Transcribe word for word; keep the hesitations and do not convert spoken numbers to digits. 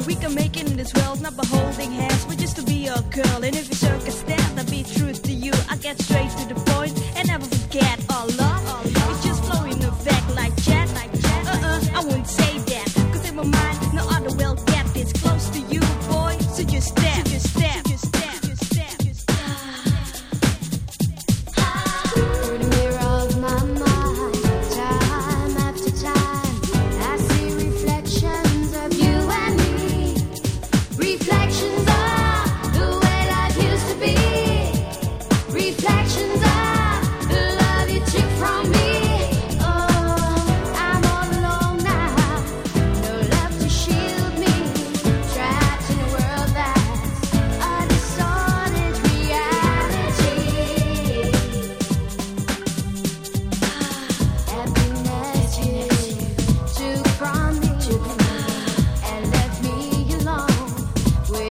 we can make it in this world, not by holding hands, but just to be your girl. And if you circumstance, I'll be true to you. I get straight to the point and never forget all love. It's just flowing effect like jet, like jet. Uh-uh, I wouldn't say that, cause in my mind, no other will get this close to you, boy. So just step, so just step.